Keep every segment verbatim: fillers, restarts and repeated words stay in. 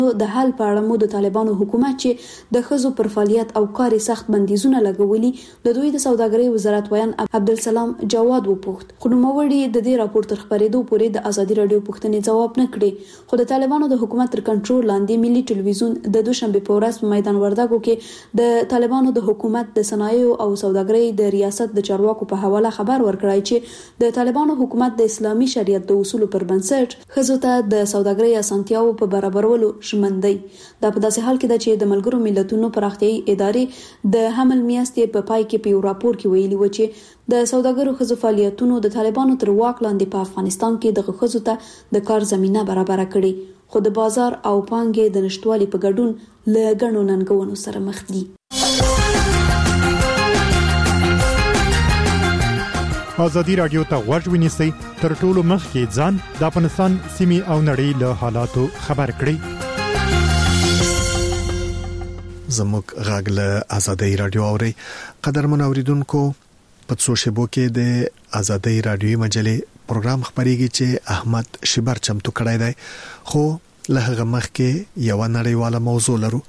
د حل په اړه مو د طالبانو حکومت چې د ښځو پر فعالیت او کاري سخت بندیزونه لګولي د دوی د سوداګرۍ وزارت ویان عبدالسلام جواد وپوښت، خو نوموړي د دې راپور تر خپرېدو پورې د ازادي راډیو پوښتنې ځواب نه کړې. خو د طالبانو د حکومت تر کنټرول لاندې ملي ټلویزیون د دوشنبه په ورځ په میدان وردګو کې د طالبانو د حکومت د صنایعو او سوداګرۍ د ریاست د چارواکو په حواله خبر ورکړی چې د طالبانو حکومت د اسلامي شریعت د اصولو پر بنسټ ښځو ته د سوداګرۍ اسانتیاو په برابرولو ژمن دی. دا په داسې حال کې ده چې د ملګرو ملتونو پراختیایي ادارې د حمل میاشتې په پای کې په یو راپور کې ویلي و چې د سوداګرو ښځو فعالیتونو د طالبانو تر واک لاندې په افغانستان کې د ښځو ته د کار زمینه برابر کړي، خو د بازار او پانګې د نشټوالي په ګډون له ګڼو ننګونو سره مخ دي. ازادي راډیو ته غوږ ونیسئ، تر ټولو مخکې ځان د افغانستان سیمې او نړۍ له حالاتو خبر کړئ. زموږ غږ له ازادي راډیو اوري. قدرمن اوریدونکو، په څو شیبو کې د ازادي راډیو مجلې پروګرام خبريږي چې احمد شبر چمتو کړی دی، خو له هغه مخکې یو نړیواله موضوع لرو.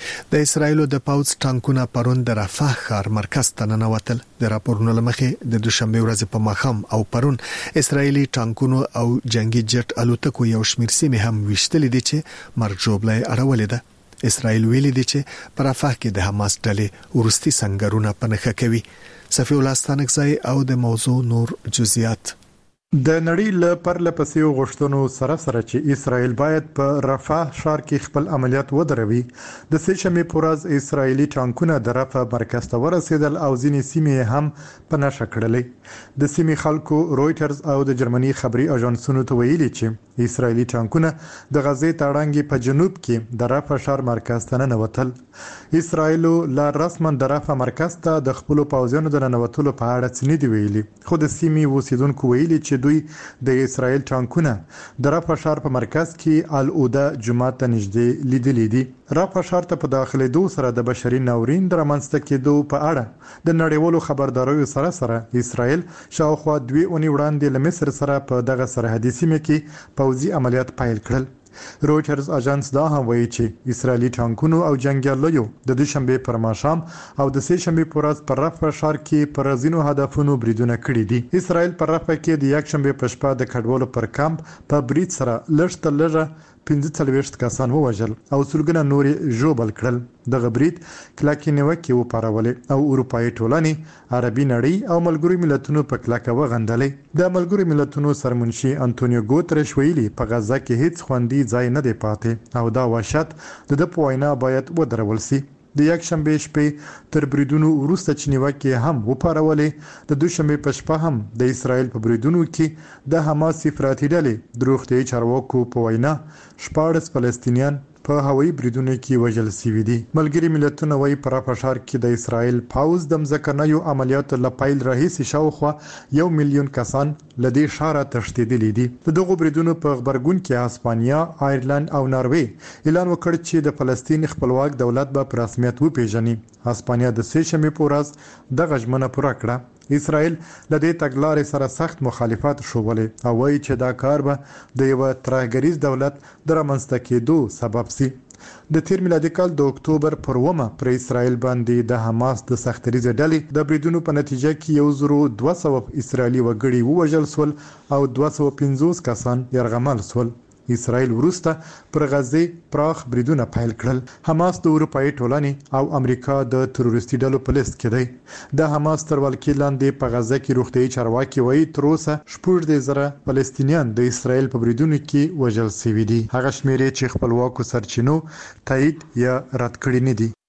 د اسرایلو د پاوځ ټانکونه پرون د رفح ښار مرکز ته ننوتل. د راپورونو لمخې د دوشنبه ورځې په ماښام او پرون اسرایلی ټانکونو او جنگي جټ الوتکو یو شمېر سیمې هم وشتلې دي چې مرجوبلې اړولې ده. اسرایل ویلي دي چې په رفح کې د حماس ډلې ورستي سنگرونه پنهخه کوي. صفی الله ستانکزی او د موضوع نور جزئیات. د نړۍ له پرله پسې غوښتنو سره سره چې اسرائیل باید په رفح ښار کې خپل عملیات ودروي، د سه شنبې په ورځ اسرایلی ټانکونه د رفح مرکز ته ورسېدل او ځینې سیمې هم په نښه کړلې. د سیمې خلکو رويټرز او د جرمني خبري اژانسونو ته ویلي چې اسرایلی ټانکونه د غزې تړانګې په جنوب کې د رفح ښار مرکز ته ننوتل. اسرایلو لا رسما د رفح مرکز ته د خپل پوځیانو د ننوتلو په اړه څه نه دی ویلي، خو د سیمې اوسیدونکو ویلي چې دوی د اسرائیل ټانکونه د رفح ښار په مرکز کې العوده جمعه ته نږدې لیدلې دي. رفح ښار ته په داخلېدو سره د بشري ناورین د رامنځته کېدو په اړه د نړیوالو خبرداریو سره سره اسرائیل شاوخوا دوه اونۍ وړاندې له مصر سره په دغه سرحدي سیمه کې پوځي عملیات پیل کړل. رويټرز اژانس دا هم وایي چې اسرایلی ټانکونو او جنگیالیو د دوشنبه پر ماښام او د سه شنبه پر ورځ پر رفح ښار کې پر ځینو هدفونو بریدونه کړي دي. اسرایل پر رفح کې د یک شنبه په شپه د کډوالو پر کمپ په برید سره لږ تر لږه پنځه څلوېښت کسان ووژل او سلګونه نورې ژوبل کړل. دغه برید کلکې نیوکې وپارولې او اروپایي ټولنې، عربي نړۍ او ملګرو ملتونو په کلکه وغندلې. د ملګرو ملتونو سرمنشي انټونیو ګوترش ویلي په غزه کې هیڅ خوندي ځای نه دی پاتې او دا وحشت د د پوینا باید ودرول سي. د یک شنبه شپې تر بریدونو وروسته چې نیوکې هم وپارولې، د دوشنبه په شپه هم د اسرایل په بریدونو کې د حماس افراطي ډلې د روغتیايي چارواکو په وینا شپاړس فلسطینیان په هوایي بریدونو کې وژل شوي دي. ملګري ملتونه وايي په رفح ښار کې د اسرایل پاوځ د ځمکنیو عملیاتو له پیل راهیسې شاوخوا یو میلیون کسان له دې ښاره تښتېدلي دي. د دغو بریدونو په غبرګون کې هسپانیا، آیرلند او ناروې اعلان وکړ چې د فلسطین خپلواک دولت به په رسمیت وپیژني. هسپانیا د سه شنبې په ورځ دغه ژمنه پوره کړه. اسرائیل له دې تګلارې سره سخت مخالفت شوولې او وایي چې دا کار به د یو ترهګریز دولت د رامنځته کېدو سبب سي. د تیر میلادي کال د اکتوبر پر اوومه پر اسرائیل باندې د حماس د سختریزه ډلې د بریدونو په نتیجه کې یو زرو دوه سوه اسرائیلي وګړي ووژل سول او دوه سوه پنځوس کسان یرغمل سول. اسرائیل وروسته پر غزه پراخ بریدونه پیل کړل. حماس د اروپایي ټولنې او امریکا د تروریستي ډلو په لیست کې دی. د حماس تر ولکې لاندې په غزه کې روغتیايي چارواکي وایي تر اوسه شپږ زره فلسطینیان د اسرائیل په بریدونو کې وژل شوي دي. هغه شمیرې چې خپلواکو سرچینو تایید یا رد کړي نه دي.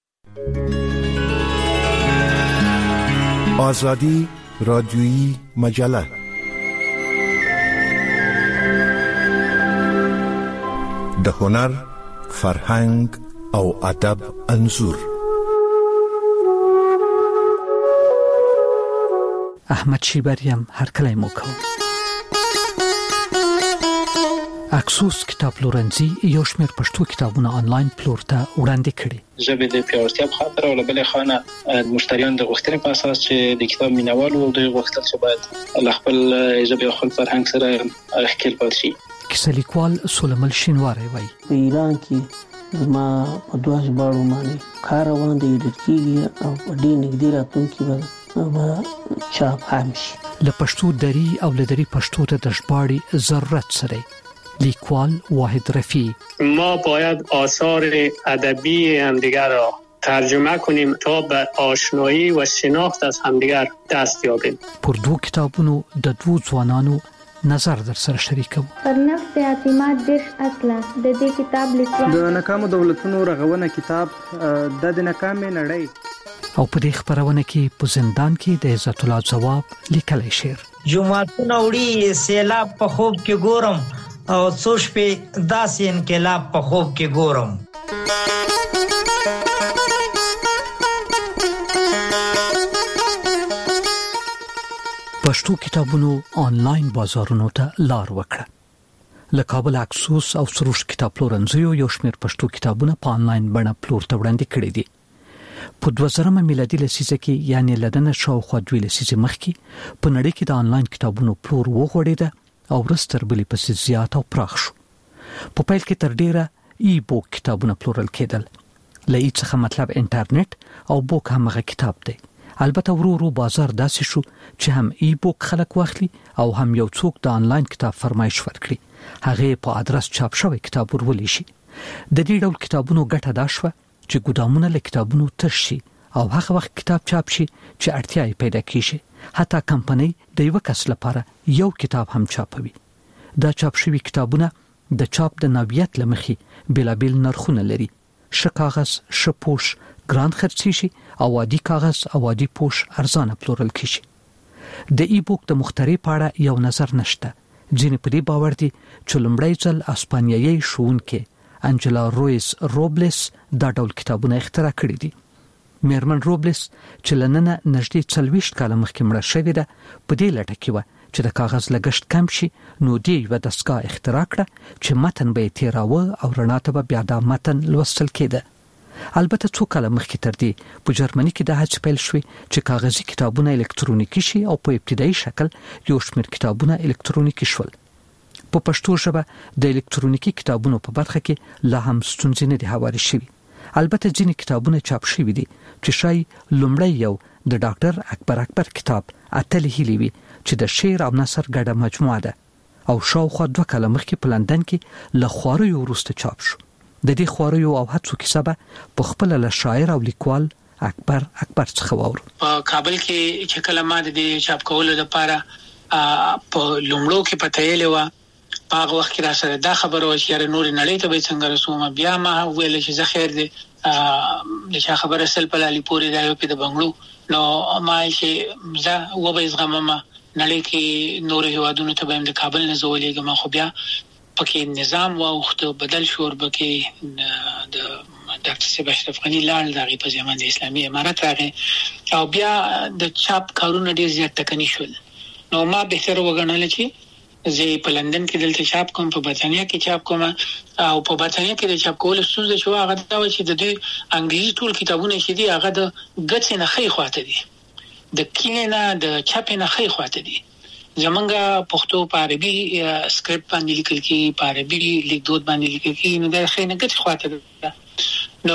آزادی رادیویی مجله د هنر، فرهنګ او ادب انځور. احمد شیبریم هرکلی مو کوم. اکسوس کتاب پلورنځي یو شمېر پښتو کتابونه آنلاین پلور ته وړاندې کړي. ژبې د پیاوړتیا په خاطر او له بلې خانه د مشتریانو د غوښتنې په اساس چې د کتاب مینوال او د غوښتل چې باید له خپل ژبې او خپل فرهنګ سره ښکېل پاتې شي. کیسه لیکوال سلیمان شینواری وایي په ایران کې زما په دوه ژباړو باندې کار روان دی، ایډیټ کېږي او په ډېر نږدې راتلونکي به چاپ هم شي. له پښتو دري او له دري پښتو ته د ژباړې ضرورت سره لیکوال واحد رفیع: ما باید آثار ادبی همدیگر را ترجمه کنیم تا به آشنایی و شناخت از همدیگر دست یابیم. پر دو کتابونو د دوو ځوانانو نظر در سره شریکو. پر نفس اعتماد دیش اصله د دې کتاب لیکوال د ناکامو دولتونو رغونه کتاب د د ناکامې نړۍ. او په دې خبرونه کې په زندان کې د عزت الله جواب لیکلی شعر: جمعتون وړي سیلاب په خوب کې ګورم او څو شپې داسې انقلاب په خوب کې ګورم. پښتو کتابونو آنلاین بازارونو ته لار وکړه. له کابل اکسوس او سروش کتاب پلورنځیو یو شمېر پښتو کتابونه په آنلاین بڼه پلور ته وړاندې کړي دي. په دوه زره میلادي لسیزه کې یعنی لدنه شاوخوا دوه لسیزې مخکې په نړۍ کې د آنلاین کتابونو پلور وغوړېده او ورستر بلی پسې زیات او پراخ شو. په پیل کې تر ډیره ای بوک کتابونه پلورل کېدل. له ای څخه مطلب انټرنیټ او بوک همغه کتاب دی. البته ورو ورو بازار داسې شو چې هم ای بوک خلک واخلي او هم یو څوک د آنلاین کتاب فرمایش ورکړي، هغه په آدرس چاپ شوی کتاب ورولې شي. د دې ډول کتابونو ګټه دا شوه چې ګودامونه له کتابونو تر شي او هغه وخت کتاب چاپ شي چې اړتیا یې پیدا کیږي. حتی کمپنۍ د یو کس لپاره یو کتاب هم چاپوي. دا چاپ شوی کتابونه د چاپ د نوعیت لمخې بېلابېل نرخونه لري. ښه کاغذ، ښه پوښ ګران خرڅي شي او عادي کاغذ او عادي پوښ ارزانه پلورل کیږي. د ای بوک د مخترع په اړه یو نظر نشته. ځینې په دې باور دي چې لومړی ځل اسپانیایي ښوونکې انجلا رویز روبلس دا ډول کتابونه اختراع کړي دي. میرمن روبلس چې لننه نږدې څلوېښت کاله مخکې مړه شوې ده، په دې لټه کې وه چې د کاغذ لګښت کم شي، نو دې یوه دستګاه اختراع کړه چې متن به یې تېراوه او رڼا ته به بیا دا متن لوستل کېده. البته څو کاله مخکې تر دې په جرمني کې دا هڅې پیل شوې چې کاغذي کتابونه الکترونیکي شي او په ابتدایي شکل یو شمېر کتابونه الکترونیکي شول. په پښتو ژبه د الکترونیکي کتابونو په برخه کې لا هم ستونزې نه دي هوارې شوي. البته ځینې کتابونه چاپ شوي دي چې شاید لومړی یو د ډاکټر اکبر اکبر کتاب اتلې هیلې وي چې د شعر او نثر ګډه مجموعه ده او شاوخوا دوه کاله مخکې په لندن کې له خواریو وروسته چاپ شو. د دې خواریو او هڅو کیسه به په خپله له شاعر او لیکوال اکبر اکبر څخه واورو. په کابل کې چې کله ما د دې چاپ کولو لپاره په لومړو کې پته یې و، په هغه وخت کې را سره دا خبره و چې یاره نورې نړۍ ته به څنګه رسوم. بیا ما ویل چې زه خیر دی د چا خبره سل په لالي پورې دا یو په د بنګلو، نو ما چې زه وبه زغمم نړۍ کې نورې هیوادونو ته به د کابل نه زولېږم. خو بیا پکې نظام واوښته، بدل شو، وربکې د ډاکټر صاحب اشرف غني لاړ، د هغې په زمن د اسلامي امارت راغی او بیا د چاپ کارونه ډېر زیات ټکني شول. نو ما بهتر وګڼله چې زه په لندن کې دلته چاپ کوم، په برتانیا کې چاپ کوم. او په برتانیا کې د چاپ کولو ستونزه چې هغه دا و چې د دوی انګریزي ټول کتابونه چې دي هغه د ګڅې نه ښی خواته دي، د کینې نه د چاپې نه ښی خواته دي. زمونږ پښتو په عربي سکرپټ باندې لیکل کېږي، په عربي لیکدود باندې لیکل کېږي، نو د ښی نه ګڅې خواته ده. نو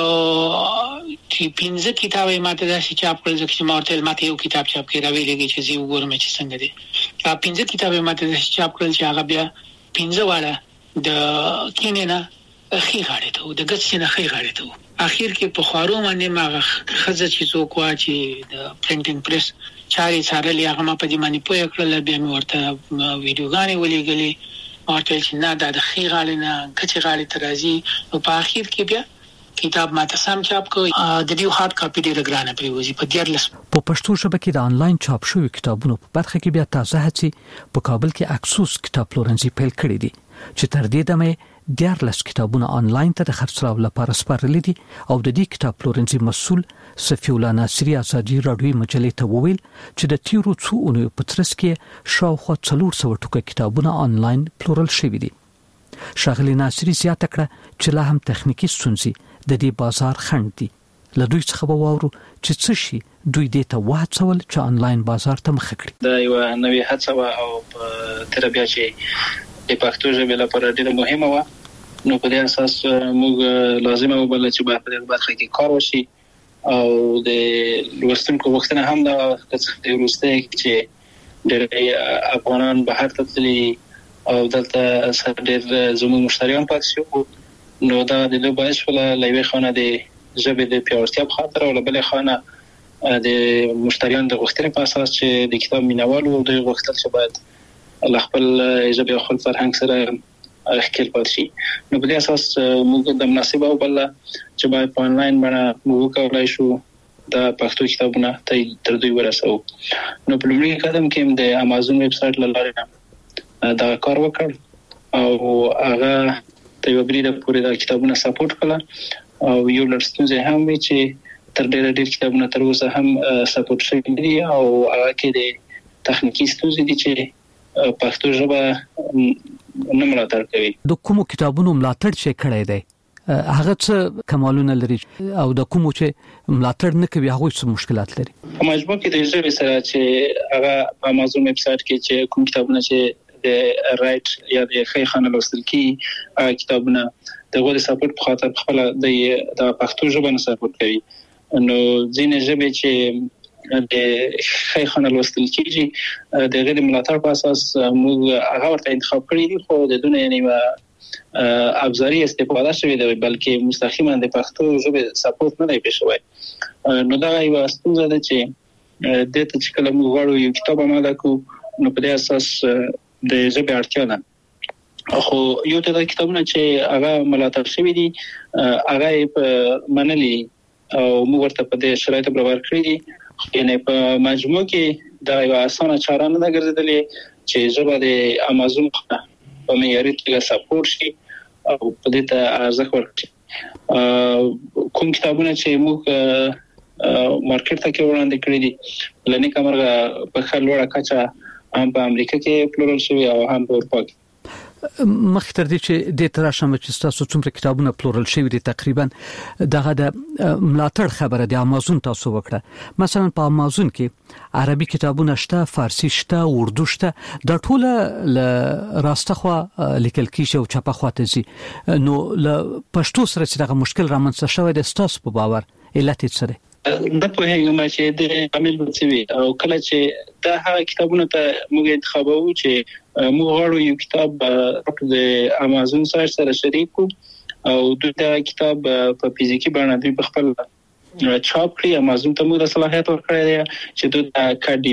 چې پنځه کتاب یې ماته داسې چاپ کړل، ځکه چې ما ورته ویل ماته یو کتاب چاپ کړي راویلېږي چې زه یې وګورم چې څنګه دی. پنځه کتاب یې ماته داسې چاپ کړل چې هغه بیا پنځه واړه د کینې نه ښي غاړې ته و، د ګڅې نه ښي غاړې ته و. اخر کې په خوارو باندې ما هغه ښځه چې څوک وه چې د پرنټینګ پریس چارې څارلې، هغه ما په دې باندې پوه کړله. بیا مې ورته ویډیوګانې ولېږلې، ما ورته ویل چې نه دا د ښي غاړې نه ګچې غاړې ته راځي. نو په اخر کې بیا کتاب ماته سم چاپ کړ. د دې هارد کاپي ډېره ګرانه پرېوځي په دیارلس. په پښتو ژبه کې د آنلاین چاپ شوي کتابونو په برخه کې بیا تازه هڅې په کابل کې اکسوس کتاب پلورنځي پیل کړي دي چې تر دې دمه دیارلس کتابونه آنلاین ته د خرڅلاو لپاره سپارلي دي. او د دې کتاب پلورنځي مسؤل صفی الله ناصری ازادي راډیوي مجلې ته وویل چې د تیرو څو اونیو په ترڅ کې شاوخوا څلور سوه ټوکه کتابونه آنلاین پلورل شوي دي. ښاغلي ناصری زیاته کړه چې لا هم تخنیکي ستونزې د دې بازار خنډ دي. له دوی څخه به واورو چې څه شي دوی دې ته وهڅول چې آنلاین بازار ته مخه کړي. دا یو نوې هڅه وه او تر بیا چې د پښتو ژبې لپاره ډېره مهمه و. نو په دې اساس موږ لازمه وبلل چې په دې برخه کې کار وشي او د لوستونکو وختونه هم دا د روسته چې ډېر افغانان بهر ته تللي او دلته ډېر زموږ مشتریان پاتې شو. نو دا د دوه باعث ولا لوي خانه د ژبې د پیاوړتیا په خاطر او بلې خانه د مشتریان د غوښتنې په اساس چې د کتاب مینوال او د غوښتل چې باید خپل ژبې او خپل فرهنګ سره خپل پات شي. نو په دې اساس موږ د مناسبه او بل چې باید په انلاین باندې موږ کولای شو د پښتو کتابونه تر دوی ورسو. نو په لومړي قدم کې د امازون ویب سټ لاره دا کار وکړ او هغه د یو بریده پورې د کتابونو سپورټ کړه او یو لړستوزه هم وی چې تر ډېر ډېر کتابونه تر اوسه هم سپورټ شوي دي او هغه کې د تخنیکی ستونزې دي چې پښتو ژبه نه ملاتړ کوي. د کومو کتابونو ملاتړ چې کړی دی هغه څه کمالونه لري او د کومو چې ملاتړ نه کوي هغه څه مشکلات لري؟ په مجموع کې د ژبې سره چې هغه په امازون ویب سټ کې چې کوم کتابونه چې د رائټ یا د خی خانه لوستل کی کتابونه د غوډ سپورټ په خاطر خپل د پښتو ژبه نه سپورټ کوي. نو ځینې ژبې چې د خی خانه لوستل کیږي د غیر ملاتړ په اساس موږ هغه ورته انتخاب کړی دي خو د دونه یعنی ابزاري استفاده شوی دی بلکې مستقیما د پښتو ژبې سپورټ نه دی پېښوي. نو دا یو ستونزه ده چې د ته چې کله موږ غواړو یو کتاب آماده کړو نو په دې اساس د ژبې اړتیا ده خو یو ته کتابونه چې هغه ملاتړ شوی دي هغه په منلي او موږ ورته په دې شرایطو برابر کړی دي. یعنی په مجموع کې دا یو اسانه چاره نه ګرځیدلې چې ژبه د امازون په معیاري توګه سپورټ شي او په دې ته ارزښت ورکړي. کوم کتابونه چې موږ مارکیټ ته کې وړاندې کړی دي لنی کمرغه په خل وړه کچا هم په امریکا کې پلورل شوی او هم په اروپا کې. مخکې دې چې د تراشم چې تاسو څومره کتابونه پلورل شوی دي تقریبا دغه د ملاتړ خبره د امازون تاسو وکړه. مثلا په امازون کې عربي کتابونه شته، فارسی شته، اردو شته، د ټوله ل راستخوا لیکل کیږي او چاپه خواته زی. نو ل پښتو سره چې دغه مشکل رامنځته شوی د تاسو په باور علت څه دی؟ د په هغه چې د عامل بچوي او کله چې دا هغه کتابونه ته موږ انتخابو چې موږ غواړو یو کتاب د امازون سره سره شریک کو او دا کتاب په فزیکی باندې دوی په خپل چاپ کړی امازون ته موږ د صلاحیت ورکړی دی چې د کارډي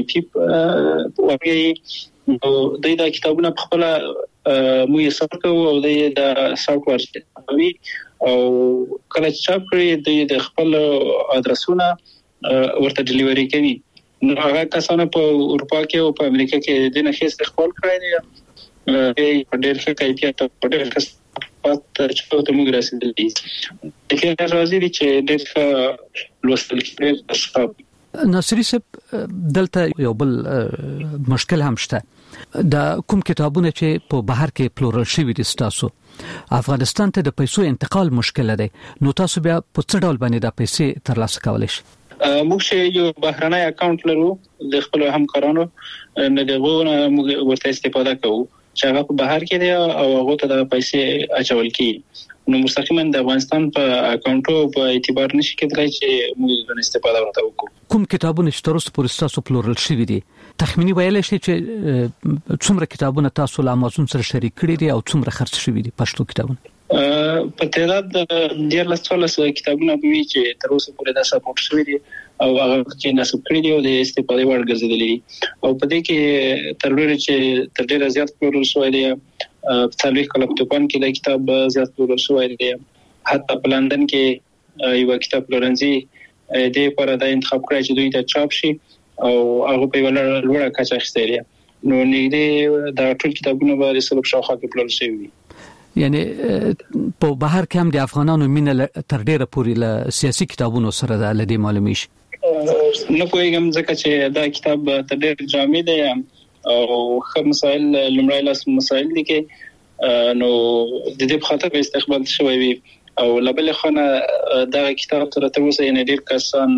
پی ورغی نو دا کتابونه په خپل موږ یې سره کوو او د سافټ ویر او کله چې چاپ کړی د خپل ادرسونه ورته ډیلیوري کوي. نو هغه کسانو په اروپا کې او په امریکا کې د نه خېست خپل کړی دی په ډېر ښه کیفیت په ډېر ښه پات چې ته موږ رسیدل دي چې راځي چې ډېر ښه لوستل کېږي. ناصری صاحب دلته یو بل مشکل هم شته. د کوم کتابونه چې په بهر کې پلورل شوی دي تاسو افغانستان ته د پیسو انتقال مشکل دی نو تاسو بیا په څه ډول باندې د پیسې ترلاسه کولای شئ؟ موږ یو بهرنی اکاونټ لرو د خپل همکارانو نه دغه موږ ورته استفاده کوو چې هغه په بهر کې دی او هغه ته د پیسې اچول کیږي. نو مستقیما د افغانستان په اکاونټو په اعتبار نشي کېدای چې موږ د استفاده ورته وکړو. کوم کتابونه چې تر اوسه پورې تاسو پلورل شوی دي تخمینی ویل شي چې څومره کتابونه تاسو له امازون سره شریک کړی دي او څومره خرڅ شوی دي پښتو کتابونه؟ په تعداد ډیر لاسوالس کتابونه به چې تر اوسه پورې د سپورټ شوی دي او هغه چې نسب کړی دي او د استفادې وړ ګرځیدلي دي او په دې کې تر ډیره چې تر ډیره زیات پلورل شوی دی په تاریخ کلکتوبان کې د کتاب زیات پلورل شوی دی. حتی په لندن کې یو کتاب پلورنځي د لپاره د انتخاب کړی چې دوی ته چاپ شي او هغه په ولا لوړه کچه اخیستل دي. نو نږدې د ټول کتابونو باندې سلب شاوخوا کې پلورل شوی دي. یعنی په بهر کې هم د افغانانو مینه تر ډیره پورې له سیاسي کتابونو سره د لدی معلومي شي. نو کوم ځکه چې دا کتاب تر ډیر جامع دی او خو مسائل لمړی لاس مسائل دي کې نو د دې په خاطر استقبال شوی وي او لبل خانه دا کتاب تر ته اوسه یې ډیر کسان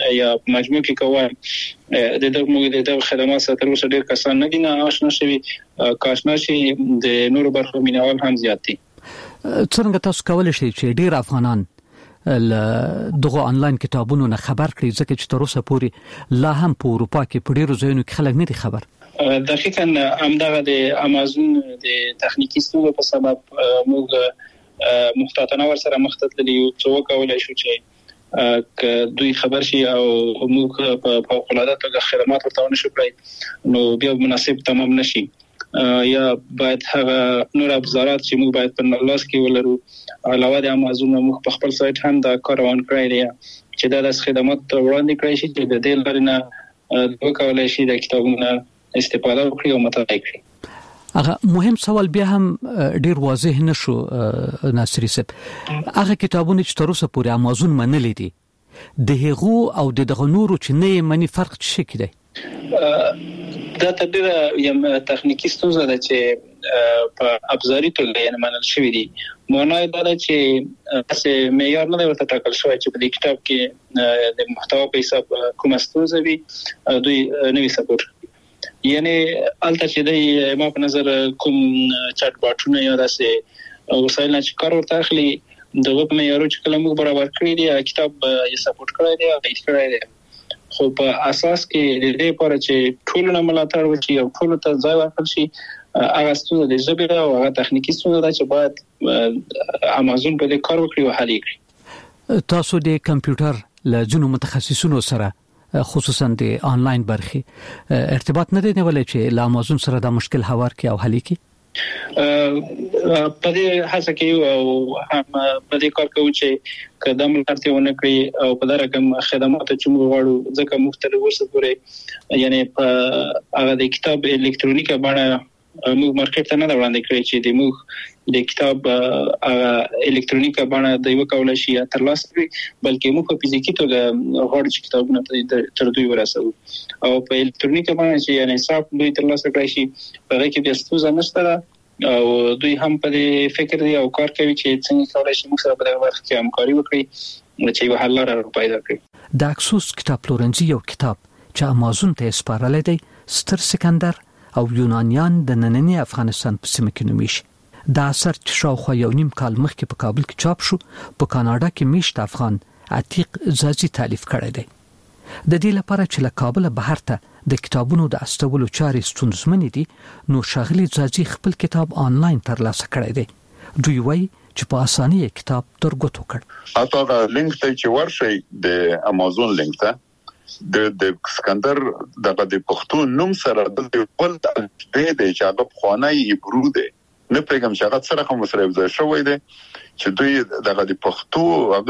یا مجموع کې کوي د دغه موږ د خدمات سره تر اوسه ډیر کسان نه دي نه آشنا شوي کاشنا شي د نورو برخو مینوال هم زیات دي. څنګه تاسو کولای شئ چې ډیر افغانان دغه آنلاین کتابونو نه خبر کړي ځکه چې تر اوسه پورې لا هم په اروپا کې په ډیرو ځایونو کې خلک نه دي خبر؟ دقیقاً همدغه د امازون د تخنیکی ستونزو په سبب موږ محتاطانه ورسره مخ ته تللی یو څو کولای شو چې ک دوی خبر شي او موږ په فوق العاده توګه خدمات ورته ونشو کړی نو بیا مناسب تمام نشي یا باید هغه نور ابزارات چې موږ باید په لاس کې ولرو علاوه د امازون موږ په خپل سایت هم دا کار روان کړی دی چې دا د خدمات وړاندې کړی شي چې د دې لارې نه دوی کولای شي د کتابونو استفاده وکړي او مطالعه کړي. هغه مهم سوال بیا هم ډیر واضح نشو ناصری صاحب، هغه کتابونه چې تر اوسه پورې امازون منلې دي د هغو او د دغه نورو چې نه مني فرق څه کې دی؟ دا تدبیر یم تخنیکی ستونزه ده چې په ابزاري توګه یې منل شوی دي. معنی دا ده چې څه معیار نه ورته ټاکل شوی چې په دې کتاب کې د محتوا په حساب کوم ستونزه وي دوی نوي سپورټ یعنی الته چې د ما په نظر کوم چټ باټونه یا داسې وسایل چې کار ورته اخلي دغه په معیارو چې کله موږ برابر کړی دی کتاب یې سپورټ کړی دی او ایډ کړی دی، خو په اساس کې د دې لپاره چې ټول نه ملاتړ وشي او ټول ته ځای ورکړل شي هغه ستونزه د ژبې او هغه تخنیکی ستونزه ده چې باید امازون په دې کار وکړي او حل کړي. تاسو د کمپیوټر له ځینو متخصصینو سره خصوصا د آنلاین برخه ارتباط نه دی نیولای چې له امازون سره دا مشکل هوار کی او حل کی؟ په دې هڅه کې او هم په دې کار کوي چې قدم لرته ونه کړی او په دا رقم خدمات چې موږ غواړو ځکه مختلف ورسره پورې یعنی په هغه د کتاب الکترونیکه باندې موږ مارکیټ ته نه وړاندې کړی چې د موږ د کتاب هغه الکترونیکه باندې د یو کولای شي ترلاسه کړي بلکې موږ په فزیکی توګه غواړو چې کتابونه تر دوی ورسوو او په الکترونیکه باندې چې یعنی صاحب دوی ترلاسه کړی شي په هغه کې د ستونزې نشته او دوی هم په دې فکر دی او کار کوي چې څنګه کولای شي موږ سره په دغه وخت کې همکاري وکړي چې یو حل لاره پیدا کړي. د اکسوس کتاب پلورنځي یو کتاب چې امازون ته سپارل دی ستر سکندر او یونانیان د نننی افغانستان په سیمه کې نومیږي. دا اثر چې شاوخوا یو نیم کال مخکې په کابل کې چاپ شو په کاناډا کې میشت افغان عتیق زازي تالیف کړی دی. د دې لپاره چې له کابل بهر ته د کتابونو د استولو چارې ستونزمنې دي نو شاغلي زازي خپل کتاب آنلاین ترلاسه کړی دی. دوی وایي چې په اسانۍ کتاب ترګوتو کړ. اته دا لینک ته چې ورشي د امازون لینک ته د د سکندر دغه د پښتو نوم سره د ول د دې چې هغه خوانای ایبرو دی نه پیغام چې هغه سره کوم سره وځي شوې دی چې دوی دغه د پښتو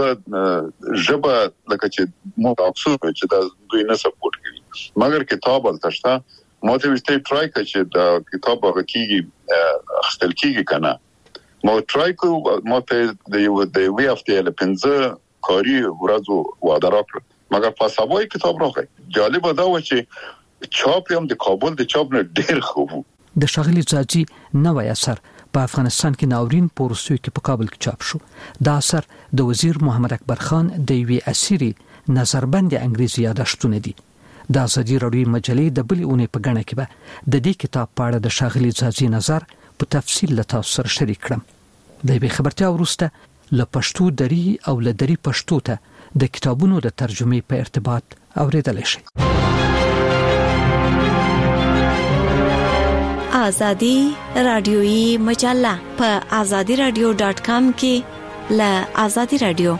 هغه ژبه لکه چې مو تاسو چې دا دوی نه سپورټ کوي مګر کتاب التشتا مو ته وستې ټرای کړ چې دا کتاب هغه کیږي خپل کیږي کنه مو ټرای کو مو ته د یو د وی اف تی ال پنځه کاری ورځو وعده راکړه مګر په سبای کتاب راغی. جالب دا و چې چاپ هم د کابل د چاپ نه ډیر خوب. د شاغلي زاجي نوې اثر په افغانستان کې ناورین پورسوي کې په کابل کې چاپ شو. دا اثر د وزیر محمد اکبر خان د وی اسيري نظربند انګریزي یادښتونه دي. د ازادي راډیو مجلې د بلې اونۍ په غاڼه کې به د دې کتاب په اړه د شاغلي زاجي نظر په تفصیل له تاسو سره شریک کړم. د به خبرتیا ورسته له پښتو دري او له دري پښتو ته د کتابونو د ترجمې په ارتباط اوریدل شي. آزادی رادیویی مجله په آزادی رادیو ډاٹ کام کې له آزادی رادیو.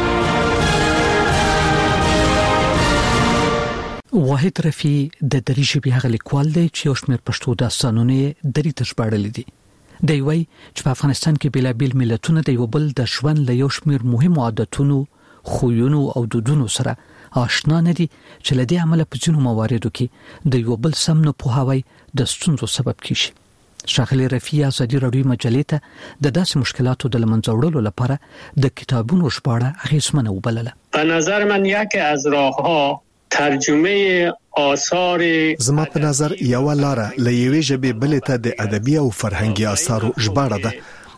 واحد رفی د دري ژبې هغه لیکوال دی چې یو شمېر پښتو داستانونه دري ته ژباړل دي. دی وایي چې په افغانستان کې بېلابېل ملتونه د یو بل د ژوند له یو شمېر مهم عادتونو خویونو او دودونو سره آشنا نه دي چې له دې عمله په ځینو مواردو کې د یو بل سم نه پوهاوی د ستونزو سبب کیږي. شاغلي رفیع ازادي راډیو مجلې ته د داسې مشکلاتو د لمنځه وړلو لپاره د کتابونو ژباړه اغیزمنه وبلله. به نظر من یکی از راهها ترجمه آثار زما په نظر یو لاره له یوې ژبې بلې ته د ادبي او فرهنګي آثارو ژباړه ده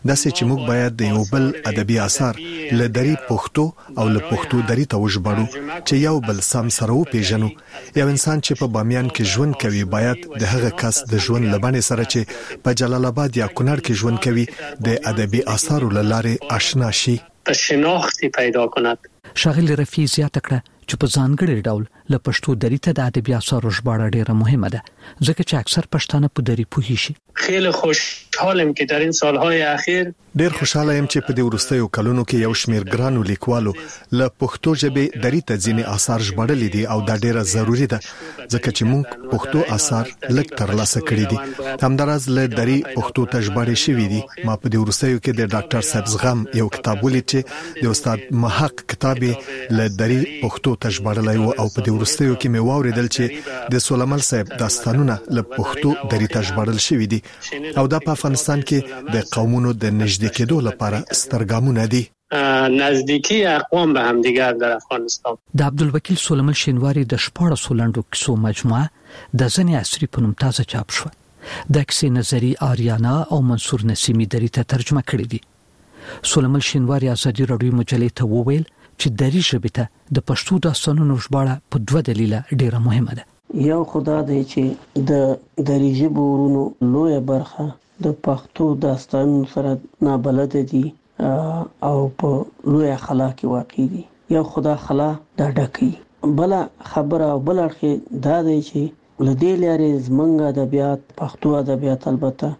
داسې چې موږ باید د یو بل ادبي اثر له دري پښتو او له پښتو دري ته وژباړو چې یو بل سم سره وپیژنو. یو انسان چې په بامیان کې ژوند کوي باید د هغه کس د ژوند لبانې سره چې په جلال آباد یا کونړ کې ژوند کوي د ادبي اثارو له لارې آشنا شي، په شناخت پیدا کند. شاغل رفیع زیاته کړه چې په ځانګړي ډول له پښتو دري ته د ادبي اثارو ژباړه ډیره مهمه ده ځکه چې اکثر پښتانه په دري پوهی شي. خیلی خوشحالم که در این سالهای اخیر ډیر خوشاله یم چې په دې وروستیو کلونو کې یو شمېر ګرانو لیکوالو له پښتو ژبې دري ته ځینې اثار ژباړلي دي او دا ډیره ضروری ده ځکه چې موږ پښتو اثار لږ ترلاسه کړي دي. همداراز له دري پښتو ته ژباړې شوي دي. ما په دې وروستیو کې د ډاکټر صاحب زغم یو کتاب ولید چې د استاد محق کتاب له دري پښتو ته ژباړلی و او په دې وروستیو کې مې واوریدل چې د سولمل صاحب داستانونه له پښتو دري ته ژباړل شوي دي او دا په افغانستان کې د قومونو د نږدې کېدو لپاره سترګامونه دي. نزدیکی اقوام به هم دیگر در افغانستان. د عبدالوکیل سولمل شینواری د شپاړسو سولندو کیسو مجموعه د ځنې عصري په نوم تازه چاپ شو. د کیسې نظری آریانا او منصور نسیمی دري ته ترجمه کړې دي. سولمل شینواری ازادي راډیو مجلې ته وویل چې دري ژبې ته د پښتو داستانونو ژباړه په دوه دلیله ډیره مهمه ده. یو خدا دی چې د دري ژبو ورونو لوی برخه د پښتو داستانونو سره نابلد دي او په لوی خلا کې واقع دي. یو خدا خلا دا ډکی. بل خبره او بل اړخ دا دی چې لدې لارې زمونږ ادبیات پښتو ادبیات البته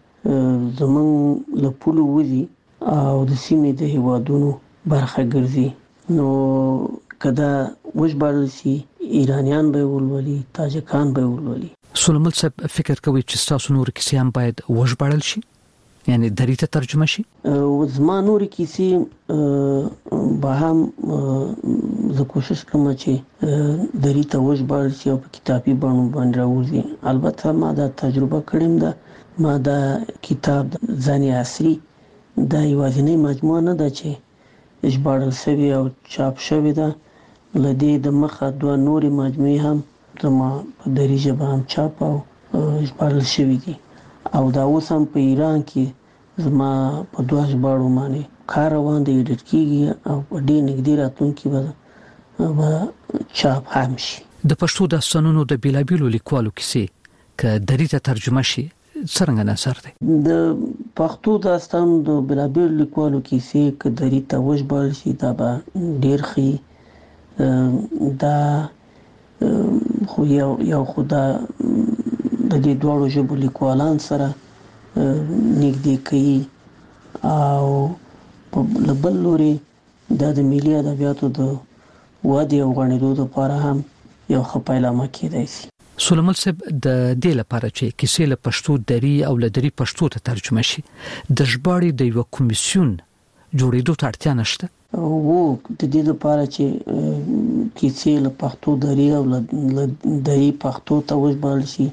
زمونږ له پولو وځي او د سیمې د هیوادونو برخه ګرځي. نو کدا وژباړل شي ایرانیان به ولولي، تاجکان به ولولي. سولمل صاحب فکر کوي چې تاسو نور کیسې هم باید وژباړل شي، یعنی دري ته ترجمه شي. زما نور کیسې به هم زه کوشش کوم چې دري ته وژباړل شي او په کتابي بڼه باندې راوځي. البته ما دا تجربه کړم ده. ما دا کتاب ځاني عصري دا یوازینی مجموعه نه ده چې ژباړل شوی او چاپ شوی ده. لدې د مخه دوه نورې مجموعې هم زما په دري ژبه هم چاپ او ژباړل شوي دي او دا اوس هم په ایران کې زما په دوه ژباړو باندې کار روان دی، ایډیټ کیږي او په ډېر نږدې راتلونکي کې به چاپ هم شي. د پښتو داستانونو د بیلابیلو لیکوالو کیسې که دري ته ترجمه شي څرنګه نظر دی؟ د پښتو داستانونو د بیلابیلو لیکوالو کیسې که دري ته وژباړل شي دا به ډېر ښه دا خو یو یو خدا د دې دوړو ژبو لیکوالان سره نږدې کوي او په بل لوري دا د ملي ادبیاتو د ودې او غوړېدو لپاره هم یو ښه پیلامه کېدای شي. سولمل صاحب د دې لپاره چې کیسې له پښتو دري او له دري پښتو ته ترجمه شي د ژباړې د یو کمیسیون جوړېدو ته اړتیا نشته. وو د دې لپاره چې کیسې له پښتو دري او له دري پښتو ته وژباړل شي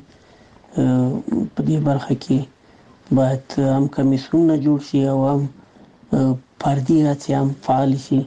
په دې برخه کې باید هم کمیسیون جوړ شي او هم فردي هڅې هم فعال شي.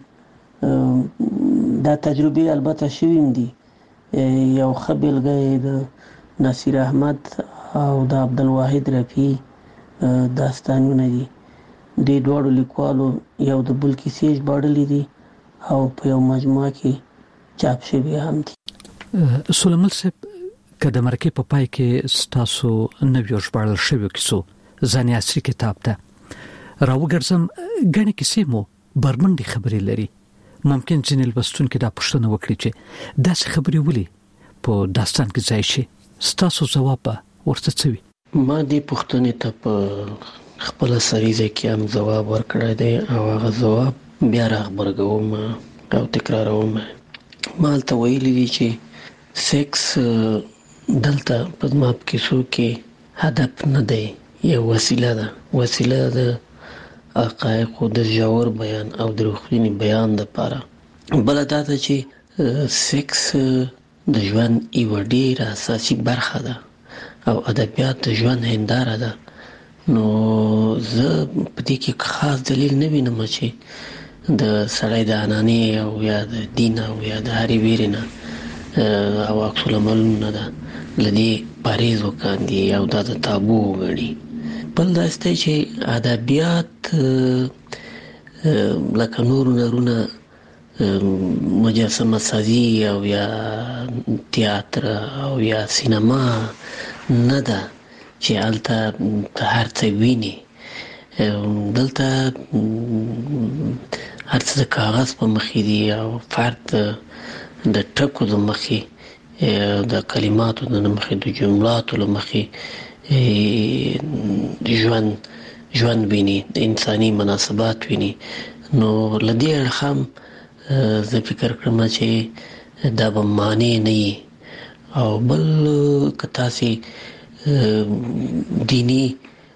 دا تجربه البته شویم دي. یو ښه بیلګه د نصیر احمد او د عبدالواحد رفیع داستانونه دي. د دوړو لیکوالو یو د بل کیسې ژباړلې دي او په یو مجموعه کې چاپ شوی هم دي. سولمل صاحب که د مرکې په پای کې تاسو نوې ژباړل شوی کیسو ځاني عصري کتاب ته راوګرځم غني کیسې مو برمنډي خبرې لري، ممکن ځینې لوستونکي دا پوښتنه وکړي چې داسې خبرې ولې په داستان کې ځای شي. تاسو جواب ورته څه وي؟ ما دې پوښتنې ته په خپل سریزه کې هم جواب ورکړی دی او هغه جواب بیا راغبرګوم او تکراروم. ما ته ویلي دي چې سیکس دلته په زما په کیسو کې هدف نه دی، یو وسیله ده، وسیله ده حقایقو د ژور بیان او د رښتیني بیان لپاره. بله دا ده چې سیکس د ژوند یوه ډېره اساسي برخه ده او ادبیات د ژوند هنداره ده. نو زه په دې کې خاص دلیل نه وینم چې د سړی د اناني او یا د دین او یا د هرې ویرې نه او عکس العملونه ده له دې پرهیز وکاندي او دا د تابو وګڼي. بل داسته چې ادبیات لکه نور نورونه مجسمه سازی او یا تیاتر او یا سینما نه ده چې الته هر څه ویني. دلته هر څه د کاغذ په مخې دي او فرد د ټکو د مخې، د کلماتو د مخې، د جملاتو له مخې ژوند ژوند ویني، انساني مناسبات ویني. نو لدې اړخ هم زه فکر کوم چې دا به معنی نه وي. او بل که تاسې دینی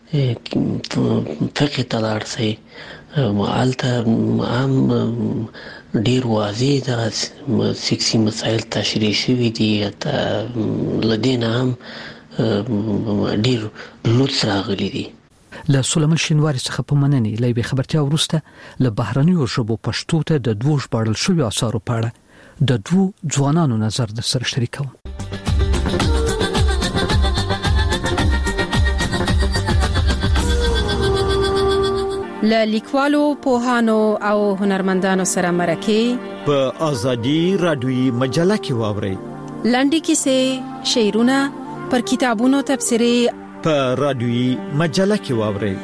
فقه ته لاړ شئ، هلته هم ډېر واضح دغه سیاسي مسایل تشریح شوي دي. له دې نه هم ډېر لطف راغلی دي. له سلیمان شینواري څخه په مننې له یوې خبرتیا وروسته له بهرنیو ژبو پښتو ته د دوو ژباړل شویو اثارو په اړه د دوو ځوانانو نظر در سره شریکوم. له لیکوالو، پوهانو او هنرمندانو سره مرکه په ازادي رادیوي مجله کې واورئ. لنډې کیسې، شعرونه، پر کتابونو تبصرې په رادیوي مجله کې واورئ.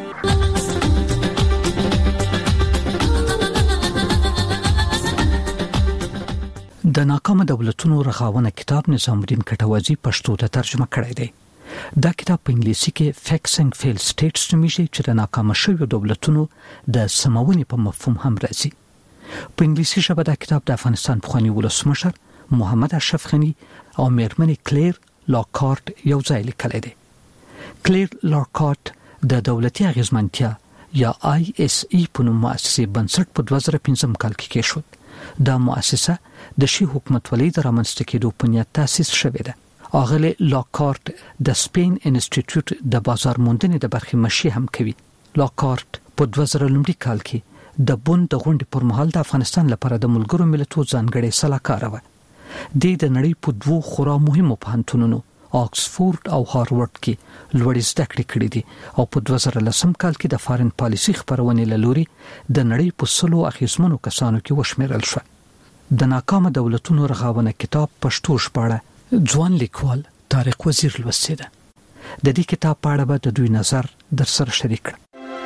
د ناکام دولتونو رغاونه کتاب نظام الدین کټوازی پښتو ته ترجمه کړی دی. دا کتاب په انګلیسي کې فیکسینګ فیل سټیټس نومیږي چې د ناکام شویو دولتونو د سمونې په مفهوم هم راځي. په انګلیسي ژبه دا کتاب د افغانستان پخوانی ولسمشر محمد اشرف غنی او میرمن کلیر لاکارت یو ځای لیکلی دی. کلیر لاکارت د دولتي اغیزمنتیا یا آی اس ای په نوم مؤسسې بنسټ په دوه زره پنځم کال کې کېښود. دا مؤسسه د شي حکومتولۍ د رامنځته کېدو په نیت تاسیس شوې ده. اغله لاکارت د سپین انسټیټیوټ د بازار موندنې د برخې مشي هم کوي. لاکارت په دوه زره لومړي کال کې د بون د غونډې پر مهال د افغانستان لپاره د ملګرو ملتونو ځانګړې سلاکار و. د د نړۍ په دوه خورا مهمو پوهنتونونو آکسفورد او هاروارد کې لوړې زده کړې کړې دي او په دوه زره لسم کال کې د فارن پالیسي خبرونې لوري د نړۍ په سلو اخیسمنو کسانو کې وشمیرل شو. د ناکام دولتونو رغاونه کتاب پښتو ژباړه ځوان لیکوال طارق وزیر لوستي ده. د دې کتاب په اړه به د دوی نظر در سره شریک کړم.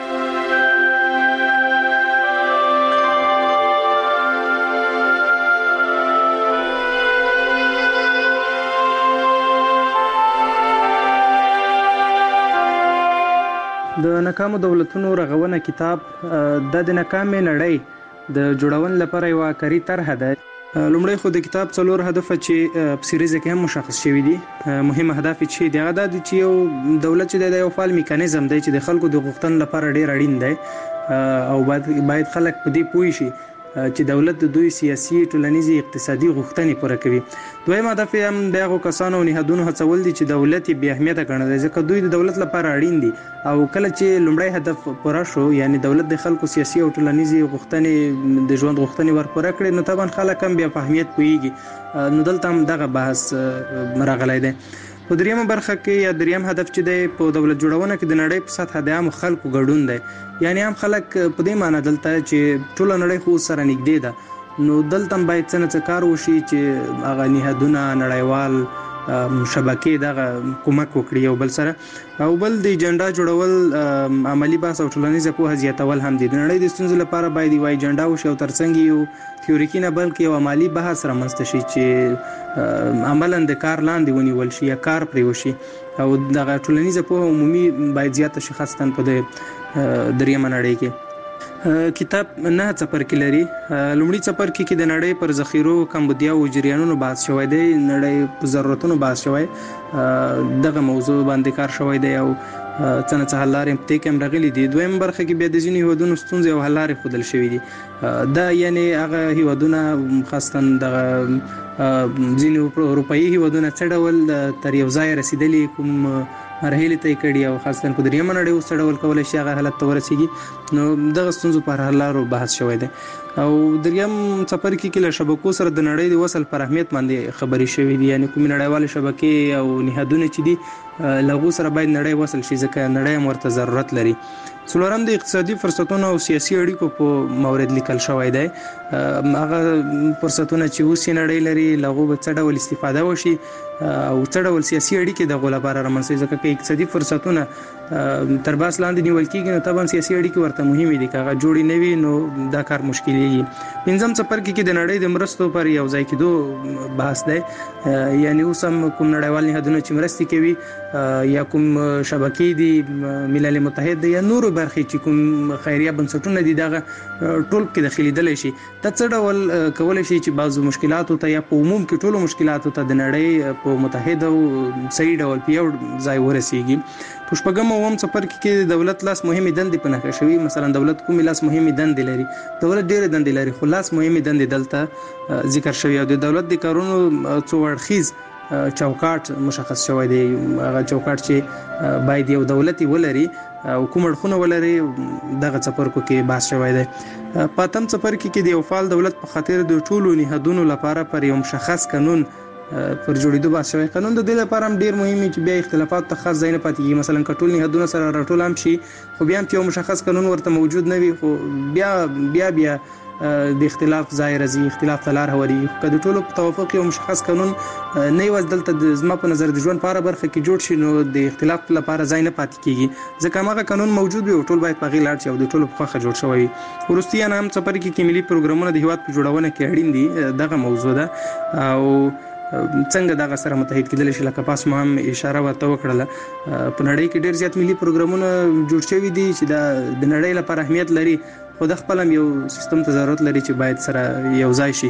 د ناکامو دولتونو رغونه کتاب د د ناکامې نړۍ د جوړون لپاره یو کاری طرح ده. لومړی خو د کتاب څلور هدف چې په سیریز کې هم مشخص شوی دي. مهم هدف چې دی هغه د چې یو دولت چې د یو فعال میکانیزم دی چې د خلکو د غوښتنو لپاره ډیر اړین دی او باید خلک په دې پوه شي چې دولت د دوی سیاسي، ټولنیزي، اقتصادي غوښتنې پوره کوي. دویم هدف هم د هغو کسانو او نهادونو هڅول دي چې دولت بې اهمیته ګڼل ځکه دوی د دولت لپاره اړین دي او کله چې لومړی هدف پوره شو یعنی دولت د خلکو سیاسي او ټولنیزي غوښتنې د ژوند غوښتنې ور پوره کړي نو طبعا خلک هم بیا په اهمیت پوهیږي. نو دلته هم دغه بحث راغلی دی. په دریمه برخه کې یا دریم هدف چې دی په دولت جوړونه کې د نړۍ په سطح د عام خلکو ګډون دی. یعنی عام خلک په دې معنی دلته چې ټول نړۍ خو سره نږدې ده نو دلته باید څنګه کار وشي چې هغه نهادونه نړیوال شبکې دغه کومک وکړي او بل سره او بل د ایجنډا جوړول عملی بحث او ټولنیزه پوهه زیاتول هم دي. د نړۍ د ستونزو لپاره باید یو ایجنډا وشي او ترڅنګ یو تیوریکي نه بلکې یو عملی بحث رامنځته شي چې عملاً د کار لاندې ونیول شي یا کار پرې وشي او دغه ټولنیزه پوهه عمومي باید زیاته شي خاصتاً په د دریمه نړۍ کې. کتاب نه څپرکي لري. لومړی څپرکي کې د نړۍ پر ذخیرو، کمبودیا او جریانونو بحث شوی دی. نړۍ په ضرورتونو بحث شوی دغه موضوع باندې کار شوی دی او څنګه څه حل لارې په کې هم راغلي دي. دویم برخه کې بیا د ځینې هیوادونو ستونزې او حل لارې ښودل شوي دي. دا یعنی هغه هیوادونه خاصتاً دغه ځینې اروپایي هیوادونه څه ډول تر یو ځای رسیدلي کوم مرحلې ته کړي او خاصتاً په دریمه نړۍ اوس څه ډول کولی شي هغه حالت ته ورسیږي. نو دغه ستونزو پر حل لارو بحث شوی دی. او دریم څپرکي کې له شبکو سره د نړۍ د وصل پر اهمیت باندې خبرې شوې دي، یعنی کوم نړیواله شبکې او نهادونه چې دي لغو سره باید نړۍ وصل شي ځکه نړۍ هم ورته ضرورت لري. څلورم د اقتصادي فرصتونو او سیاسي اړیکو په مورد لیکل شوی دی. هغه فرصتونه چې اوس نړۍ لري لغو به څه ډول استفاده وشي او څه ډول سیاسي اړیکې د غو لپاره رامنځته ځکه چې اقتصادي فرصتونه تر باس لاندې نیول کېږي نو طبعا سیاسي اړیکې ورته مهمې دي، که هغه جوړې نه وي نو دا کار مشکلېږي. پنځم څپرکي کې د نړۍ د مرستو پر یو ځای کېدو بحث دی، یعنی اوس هم کوم نړیوال نهادونه چې مرستې کوي یا کوم شبکې دي ملل متحد دی یا نورو برخې چې کوم خیریه بنسټونه دي دغه ټول کې داخليدلی شي، دا څه ډول کولی شي چې بعضو مشکلاتو ته یا په عموم کې ټولو مشکلاتو ته د نړۍ په متحد او صحیح ډول په یو ځای ورسیږي. په شپږم او اووم څپرکي کې د دولت لاس مهمې دندې په نښه شوي، مثلا دولت کومې لاس مهمې دندې لري، دولت ډېرې دندې لري خو لاس مهمې دندې دلته ذکر شوي او د دولت د کارونو څو اړخیز چوکاټ مشخص شوی دی. هغه چوکاټ چې باید یو دولتي ولري او کوم اړخونه ولري دغه څپرکو کې بحث شوی دی. په اتم څپرکي کې د یو فعال دولت په خاطر د ټولو نهادونو لپاره پر یو مشخص قانون پر جوړېدو بحث شوی. قانون د دې لپاره هم ډېر مهم چې بیا اختلافات ته خاص ځای نه پاتې کېږي، مثلا که ټول نهادونه سره راټول هم شي خو بیا هم چې یو مشخص قانون ورته موجود نه وي خو بیا بیا بیا د اختلاف ځای راځي، اختلاف ته لار هوارېږي. که د ټولو په توافق یو مشخص قانون نه یوازې دلته زما په نظر د ژوند په هره برخه کې جوړ شي نو د اختلاف لپاره ځای نه پاتې کېږي ځکه هماغه قانون موجود وي او ټول باید په هغې لاړ شي او د ټولو په خوښه جوړ شوی وي. وروستي نهم څپرکي کې ملي پروګرامونه د هېواد په جوړونه کې اړین دي، دغه موضوع ده او څنګه دغه سره متحد کېدلی شي. لکه پاس ما هم اشاره ورته وکړله، په نړۍ کې ډېر زیات ملي پروګرامونه جوړ شوي دي چې دا د نړۍ لپاره اهمیت لري خو د خپل هم یو سیستم ته ضرورت لري چې باید سره یو ځای شي.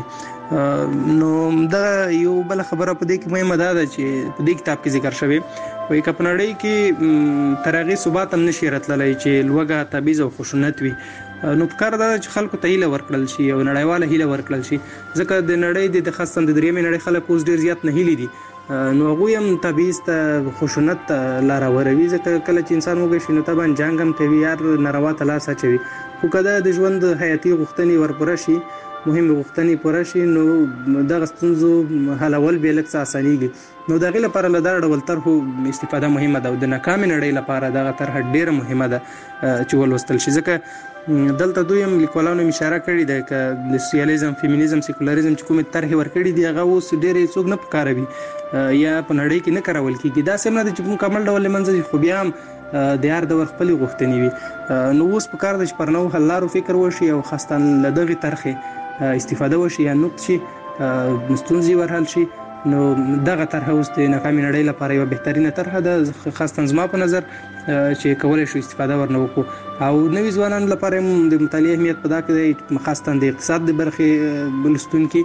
نو دا یو بل خبره په دې کې مهمه ده چې په دې کتاب کې ذکر شوی وایي که په نړۍ کې تر هغې ثبات هم نشي راتللی چې لوږه تبعیض او خشونت وي نو پکار ده چې خلکو ته هیله ورکړل شي او نړیواله هیله ورکړل شي ځکه د نړۍ د خاصتاً د درېیمې نړۍ خلک اوس ډېر زیات نهیلي دي نو هغوی هم تبعیض ته خشونت ته لاره وروي ځکه کله چې انسان وږی شي نو طبعا جنګ هم کوي یار ناروا ته لاس اچوي خو که دا د ژوند حیاتي غوښتنې ورپوره شي مهمې غوښتنې پوره شي نو دغه ستونزو حلول بیا لږ څه اسانېږي نو د هغې لپاره له دغه ډول طرحو استفاده مهمه ده او د ناکامې نړۍ لپاره دغه طرحه ډېره مهمه ده چې ولوستل شي ځکه دلته دوی هم لیکوالانو هم اشاره کړې ده که د سوسیالیزم فیمینیزم سیکولریزم چې کومې طرحې ورکړي دي هغه اوس ډېرې څوک نه پکاروي یا په نړۍ کې نه کارول کېږي داسې هم نه ده چې په مکمل ډول له منځه ځي خو بیا هم د هر دور خپلې غوښتنې وي نو اوس پکار ده چې پر نوو حل لارو فکر وشي او خاصتاً له دغې طرحې استفاده وشي یا نقد شي ستونزې ورحل شي نو دغه طرحه اوس د ناکامې نړۍ لپاره یوه بهترینه طرحه ده خاصتاً زما په نظر چې کولی شو استفاده ورنه وکړو او نوي ځوانانو لپاره هم د مطالعې اهمیت په دا کې دی خاصتاً د اقتصاد د برخې لوستونکي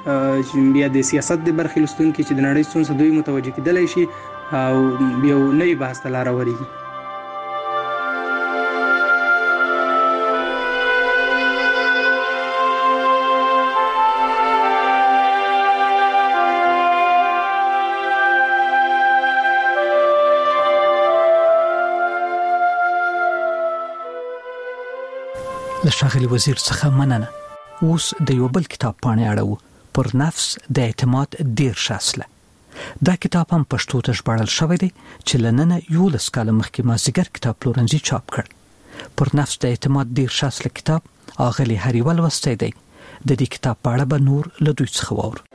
یا د سیاست د برخې لوستونکي چې د نړۍ ستونزو دوی متوجه کېدلی شي او یو نوي بحث ته لاره ورېږي له ښاغلي وزیر څخه مننه اوس د یو بل کتاب پاڼې اړوو پر نفس د اعتماد دېرش اصله دا کتاب هم پښتو ته ژباړل شوی دی چې له ننه یولس کاله مخکې مازدیګر کتاب پلورنځي چاپ کړ پر نفس د اعتماد دېرش اصله کتاب اغلې هریوه لوستی دی د دې کتاب په اړه به نور له دوی څخه واورو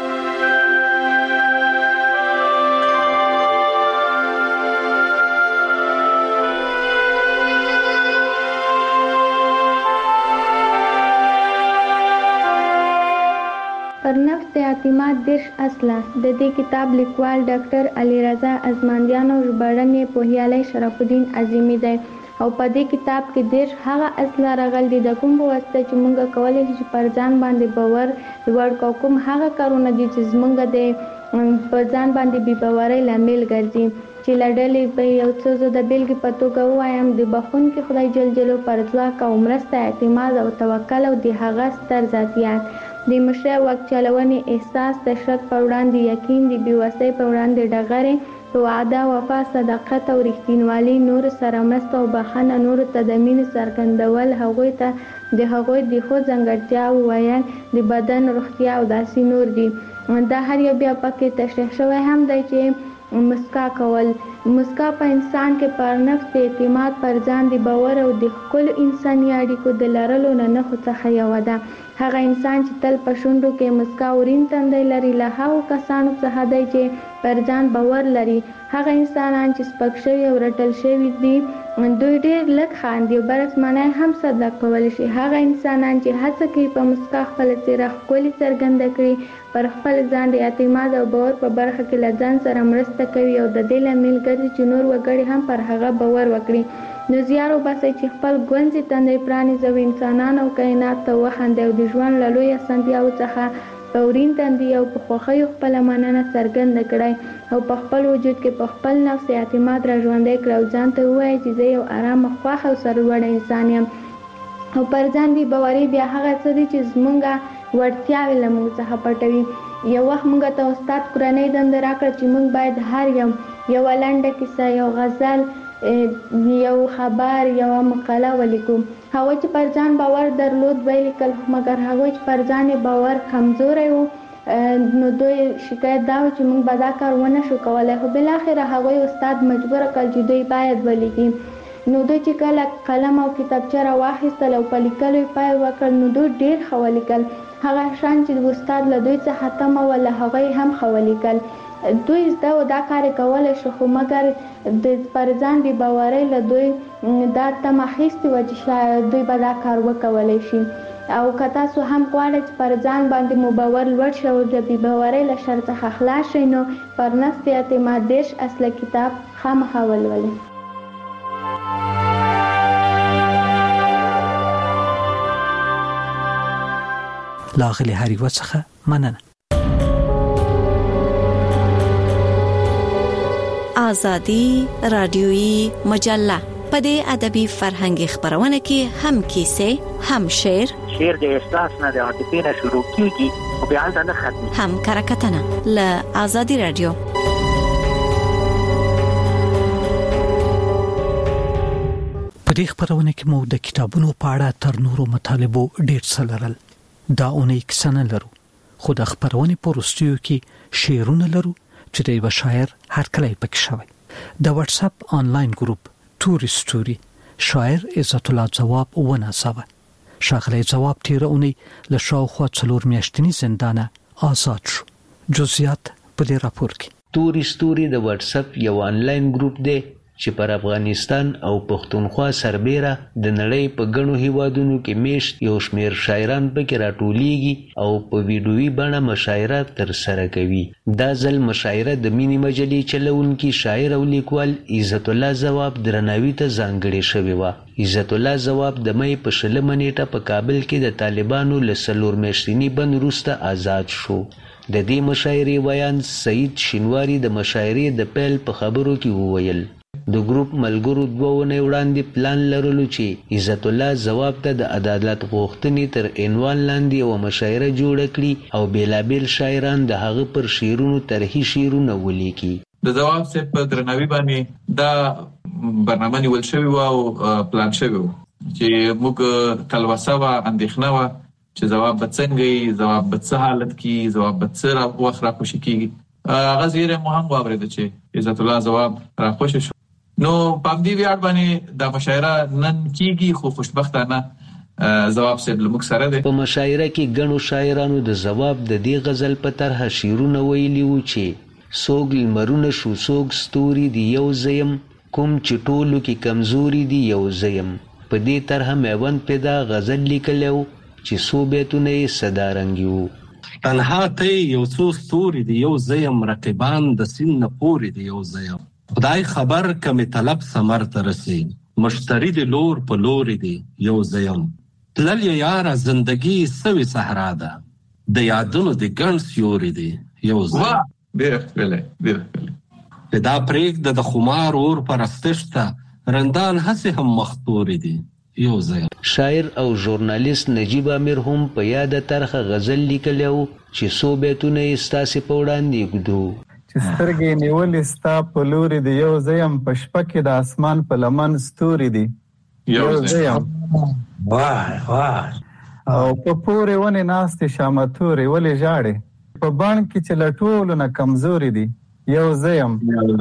پر نفس د اعتماد دېرش اصله د دې کتاب لیکوال ډاکټر علی رضا ازمندیان او ژباړن یې پوهیالی شرف الدین عظیمي دی او په دې کتاب کې دېرش هغه اصله راغلي دي د کوم په واسطه چې موږ کولی شو چې پر ځان باندې باور لوړ کړو کوم هغه کارونه دي چې زموږ د په ځان باندې بې باورۍ لامل ګرځي چې له ډلې به یو څه زه د بېلګې په توګه ووایم د بخښونکي خدای جل جلو پر ځواک او مرسته اعتماد او توکل او د هغه ستر ذاتیات د مشرۍ واک چلونې احساس د شک په وړاندې یقین د بېوسۍ په وړاندې ډغرې په وعده وفا صداقت او رښتینولي نور سره مرسته او بخښنه نور ته د مینې څرګندول هغوی ته د هغوی د ښو ځانګړتیاوو ویل د بدن روغتیا او داسې نور دي. دا هر یو بیا پکې تشریح شوی هم دی چې مسکا کول. مسکا په انسان کې پر نفس د اعتماد پر ځان د باور او د ښکلو انساني اړیکو د لرلو نه نښو څخه یوه ده. هغه انسان چې تل په شونډو کې مسکا ورین تندی لري له هغو کسانو څخه دی چې پر ځان باور لري. هغه انسانان چې سپک شوي او رټل شوي دي دوی ډېر لږ خاندي او برعکس معنی هم صدق کولی شي. هغه انسانان چې هڅه کوي په مسکا خپله څېره ښکلې څرګنده کړي پر خپل ځان د اعتماد او باور په برخه کې له ځان سره مرسته کوي او د دې لامل ګرځي چې نور وګړي هم پر هغه باور وکړي. نو زیار وباسئ چې خپل ګونځې تندی پرانیزئ او انسانان او کائنات ته وخاندئ او د ژوند له لویو اسانتیاوو څخه په ورین تندي او په خوښیو خپله مننه څرګنده کړئ او په خپل وجود کې په خپل نفس اعتماد را ژوندی کړئ او ځان ته ووایئ چې زه یو ارامه خوښ او سرلوړی انسان یم. او پر ځان بې باوري بیا هغه څه دي چې زموږ وړتیاوې له موږ څخه پټوي. یو وخت موږ ته استاد کورنۍ دنده راکړه چې موږ باید هر یو یوه لنډه کیسه، یو غزل، یو خبر، یوه مقاله ولیکو. هغوی چې پر ځان باور درلود ویې لیکل، مګر هغوی چې پر ځان باور کمزوری و نو دوی شکایت دا و چې موږ به دا کار ونه شو کولی. خو بالاخره هغوی استاد مجبوره کړل چې دوی باید ولیکي. نو دوی چې کله قلم او کتابچه را واخیستل او په لیکلو یې پیل وکړ نو دوی ډېر ښه ولیکل. هغه شیان چې استاد له دوی څخه تمه وه له هغه یې هم ښه ولیکل. دوی زده و دا کار یې کولی شو خو مګر د پر ځان بې باورۍ له دوی دا تمه اخیستې وه چې شاید دوی به دا کار وکولی شي. او که تاسو هم غواړئ چې پر ځان باندې مو باور لوړ شي او د بې باورۍ له شر څخه خلاص شئ نو پر نفس اعتماد دېرش اصله کتاب خامخا ولولئ. لاغلی هر یوه څخه مننه. آزادی رادیویی مجله په دې ادبي فرهنګي خبرونه کې هم کیسې، هم شعر، شعر د احساس نه د عاطفې نه شروع کیږي او بیا هلته نه ختمي، هم کرکټنه له آزادی رادیو. په دې خبرونه کې مو د کتابونو په اړه تر نورو مطالبو ډېر څه لرل. دا اونۍ کیسه نه لرو خو د خبرونې په وروستیو کې شعرونه لرو چې د یوه شاعر هرکلی پکې شوی. د واتس اپ آنلاین ګروپ توري ستوري شاعر عزت الله ځواب وناسوه. ښاغلی ځواب تیره اونۍ له شاوخوا څلور میاشتني زندانه آزاد شو. جزئیات په دې راپور کې. توري ستوري د واتس اپ یو آنلاین ګروپ دی چې پر افغانستان او پښتونخوا سربېره د نړۍ په ګڼو هیوادونو کې میشت یو شمېر شاعران پکې راټولیږي او په ویډیویي بڼه مشاعره ترسره کوي. دا ځل مشاعره د مینې مجلې چلونکي شاعر او لیکوال عزت الله ځواب درناوي ته ځانګړې شوې وه. عزت الله ځواب د مۍ په شلمه نیټه په کابل کې د طالبانو له څلور میاشتني بند وروسته آزاد شو. د دې مشاعرې ویان سعید شینواري د مشاعرې د پیل په خبرو کې وویل. د ګروپ ملګرو دوه اونۍ وړاندې پلان لرلو چې عزت الله ځواب ته د عدالت غوښتنې تر عنوان لاندې یوه مشاعره جوړه کړي او بېلابېل شاعران د هغه پر شعرونو طرحي شعرونه ولیکي. د ځواب صاحب په درناوي باندې دا برنامه نیول شوې وه او پلان شوې وه چې موږ تلوسه وه، اندېښنه وه چې ځواب به څنګه وي، ځواب به څه حالت کې، ځواب به څه وخت راخوشي کېږي. هغه زیری مو هم واورېده چې عزت الله ځواب راخوشي شو. نو په همدې ویاړ باندې دا مشاعره نن کېږي خو خوشبختانه ځواب صاحب له موږ سره دی. په مشاعره کې ګڼو شاعرانو د ځواب د دې غزل په طرحه شعرونه ویلي وو چې څوک لمرونه شو، څوک ستوري دی یو زیم، کوم چې ټولو کې کمزوري دی یو زیم. په دې طرحه میوند پیدا غزل لیکلی و چې څو بیتونه یې صدارنګي وو. تنها ته یو څو ستوري دی یو زیم، رقیبان د سین نه پورې دی یو زیم. خدای خبر کمی طلب ثمر ته رسي، مشتری دی لور په لوري دی یو زیم. تلل یاره زندگی سوي صحرا ده، د یادونو دی ګڼ سیوري دی یو زیم. ډېر ښکلی ډېر ښکلی. دا پرېږده د خمار اور پرستش ته، رندان هسې هم مختوري دی یو زیم. شاعر او ژورنالیست نجیب امیر هم په یاده طرحه غزل لیکلی و چې څو بیتونه یې ستاسې په وړاندې ږدو. چې سترګې نیولې ستا په لوري دی، یو زیم په شپه کې د اسمان په لمن ستوري دی، یو زیم وای وای او په پورې ونې ناستې شامتورې ولې ژاړې، په بڼ کې چې له ټولو نه کمزوري دی، یو زیم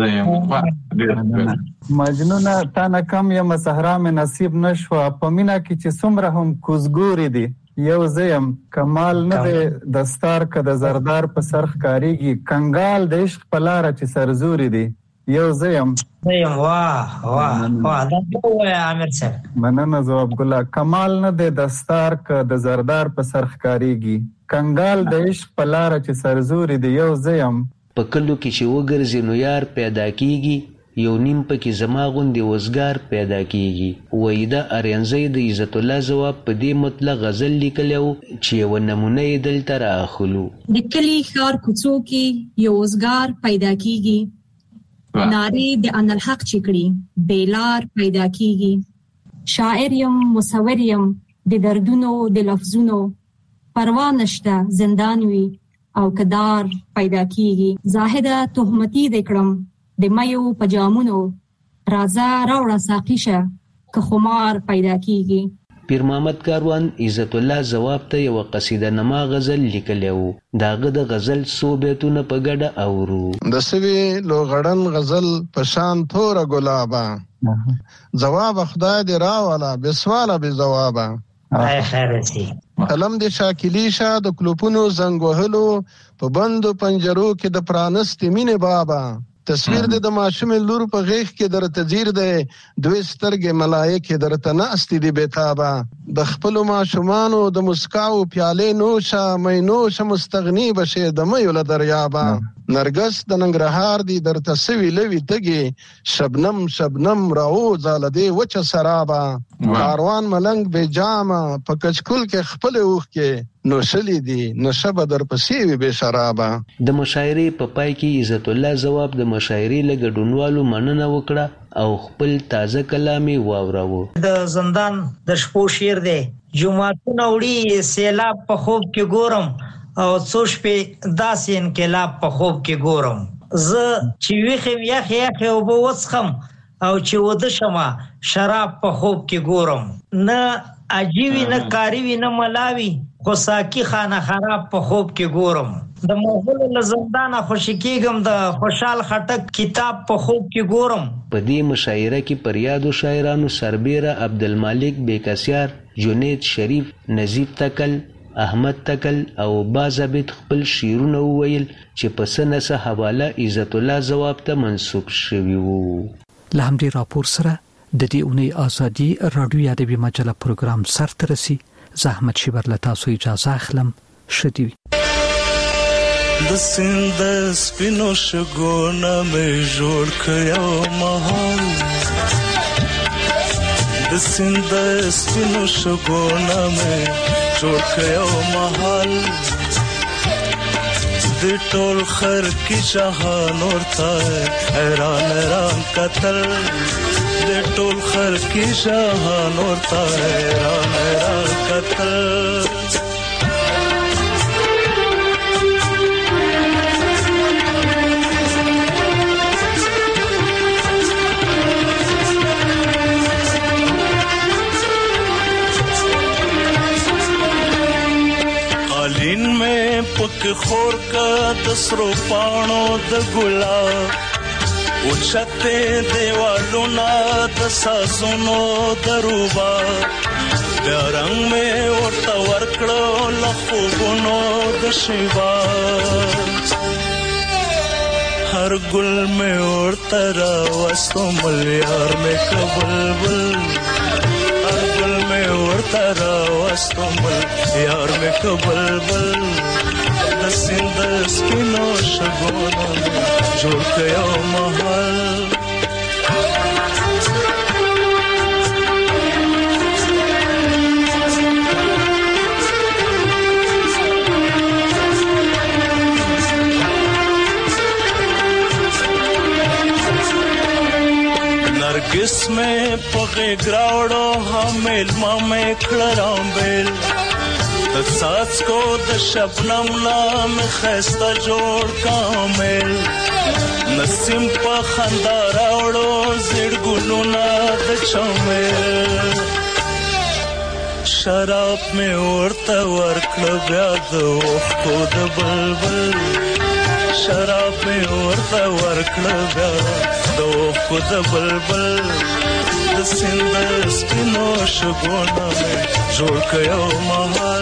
مجنونه تا نه کم یم صحرا مې نصیب نشوه، په مینه کې چې څومره هم کوزګوري دی، یو زیم کمال نه دی دستار که د زردار په سر ښکارېږي، کنګال د عشق په لاره چې سرزوري دی، یو زیم زیم واه واه واه دا وایه عامر صاحب. مننه ځواب ګله. کمال نه دی دستار که د زردار په سر ښکارېږي، کنګال د عشق په لاره چې سرزوري دی، یو زیم په کلو کې چې وګرځي نو یار پیدا کیږي، یو نیم پکې زما غوندې وزګار پیدا کیږي. وایي دا ارینځی د عزت الله ځواب په دې مطلق غزل لیکلی و چې یوه نمونه یې دلته رااخلو. د کلي ښار کوڅو کې یو وزګار پیدا کیږي، نارې د انالحق چې کړي بیلار پیدا کیږي. شاعر یم مصور یم د دردونو د لفظونو، پروا نشته زندان وي او کدار پیدا کیږي. زاهده تهمتی د کړم د مایو پجامونو، رازا راوړه ساقی شه که خمار پیدا کیږي. پیر محمد کاروان عزت الله ځواب ته یوه قصیده نما غزل لیکلی و. د هغه د غزل څو بیتونه په ګډه اورو. د سوي لوغړن غزل په شان توره ګلابه، ځواب خدای دې راوله بسواله بې ځوابه. قلم د شاکلی شه د کلوپونو زنګ وهلو، په بندو پنجرو کې د پرانستې مینې بابا. تصویر د د ماشومې لور په غیږ کې درته ځیر دی، دوی سترګې ملایکې درته ناستې دي بېتابه. د خپلو ماشومانو د مسکاو پیالې نوشه، مې نوشه مستغني بشې د میو له دریابه. نرګس د ننګرهار دی درته سوي لوي تږي، شبنم شبنم راوځه له دې وچه سرابه. کاروان ملنګ بې جامه په کچکول کې خپلې اوښکې نوشلي دي، نشه به درپسې وي بې شرابه. د مشاعرې په پای کې عزت الله ځواب د مشاعرې له ګډونوالو مننه وکړه او خپل تازه کلام یې واوراوه. د زندان د شپو شعر دی. جوماتونه وړي سیلاب په خوب کې ګورم، او څو شپې داسې انقلاب په خوب کې ګورم. زه چې ویښ یم یخ یخ اوبه وڅښم، او چې وده شمه شراب په خوب کې ګورم. نه عجیبي نه کاریوي نه ملاوي، خو ساقي خانه خراب په خوب کې ګورم. د مغولو له زندانه خوشي کېږم، د خوشحال خټک کتاب په خوب کې ګورم. په دې مشاعره کې پر یادو شاعرانو سربیره عبدالمالک بیکسیار، جنید شریف، نظیف تکل، احمد تکل او بازابت خپل شعرونه وویل چې په څه نه څه حواله عزت الله ځواب ته منسوب شوي وو. له همدې راپور سره د دې اونۍ ازادي راډیو ادبي مجله پروګرام سرته رسي. زه احمد شیبر له تاسو اجازه اخلم. ښه دې وي. د سیند سپینو شګونه مې جوړ کړو مهال، د سیند سپینو شګونه مې جوړ کړو مهال، د ټول خر کی جهان ورته حیران حیران قتل، د ټول خر کی جهان ورته حیران حیران قتل. قالین میں پک خور کا دسرو پانو د ګلاب، اوچته دیوالو نا د سازونو دروبا، بیا رنگ میں ورته ورکړو لخوبونو د شیوا، هر ګل میں ورته راوستو ملیار میں کبلبل، هر ګل میں ورته راوستو ملیار میں کبلبل، د سیند سپینو شګونو جوړ کړو محل. नरगिस में पगे ग्रावड़ो हमेल मामे खड़राम बेल, د څاڅکو د شبنم نام خسته جوړ کامل نسیم په خندا راوړو زړ ګلونه د چمل شراب مې ورته ورکړه بیا د اوښکو د بلبل شراب مې ورته ورکړه بیا د اوښکو د بلبل د سیند سپینو شګونه مې جوړ کړ یو مهال